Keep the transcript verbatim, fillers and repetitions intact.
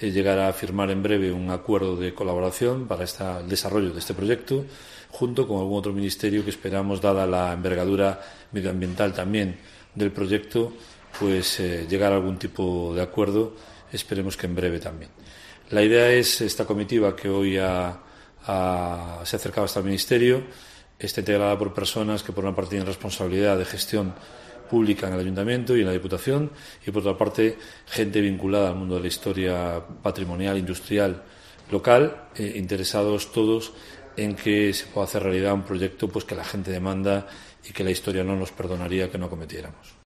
eh, llegar a firmar en breve un acuerdo de colaboración para esta, el desarrollo de este proyecto, junto con algún otro ministerio que esperamos, dada la envergadura medioambiental también del proyecto, pues eh, llegar a algún tipo de acuerdo, esperemos que en breve también. La idea es esta comitiva que hoy ha, ha, se ha acercado hasta el Ministerio, está integrada por personas que por una parte tienen responsabilidad de gestión pública en el Ayuntamiento y en la Diputación, y por otra parte gente vinculada al mundo de la historia patrimonial, industrial, local, eh, interesados todos en que se pueda hacer realidad un proyecto pues que la gente demanda y que la historia no nos perdonaría que no cometiéramos.